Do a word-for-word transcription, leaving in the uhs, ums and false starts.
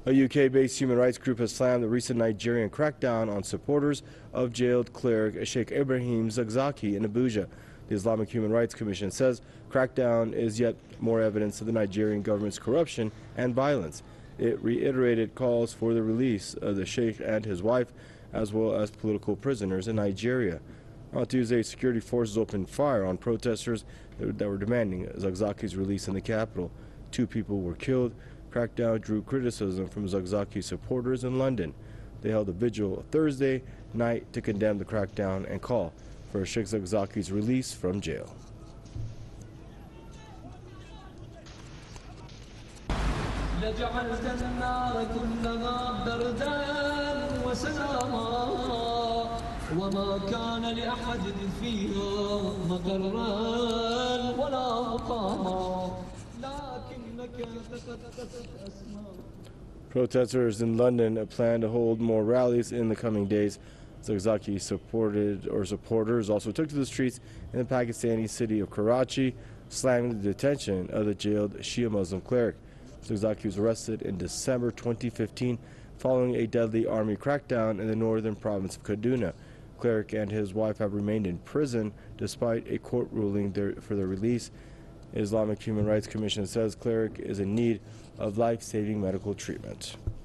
A U K-based human rights group has slammed the recent Nigerian crackdown on supporters of jailed cleric Sheikh Ibrahim Zakzaky in Abuja. The Islamic Human Rights Commission says crackdown is yet more evidence of the Nigerian government's corruption and violence. It reiterated calls for the release of the sheikh and his wife, as well as political prisoners in Nigeria. On Tuesday, security forces opened fire on protesters that were demanding Zakzaky's release in the capital. Two people were killed. Crackdown drew criticism from Zakzaky supporters in London. They held a vigil Thursday night to condemn the crackdown and call for Sheikh Zakzaky's release from jail. وما كان لأحد فيها مقرا ولا مقاما لكنك تقدست أسماء. Protesters in London plan to hold more rallies in the coming days. Zakzaky supported or supporters also took to the streets in the Pakistani city of Karachi, slamming the detention of the jailed Shia Muslim cleric. Zakzaky was arrested in December twenty fifteen following a deadly army crackdown in the northern province of Kaduna. Cleric and his wife have remained in prison despite a court ruling there for their release. Islamic Human Rights Commission says cleric is in need of life-saving medical treatment.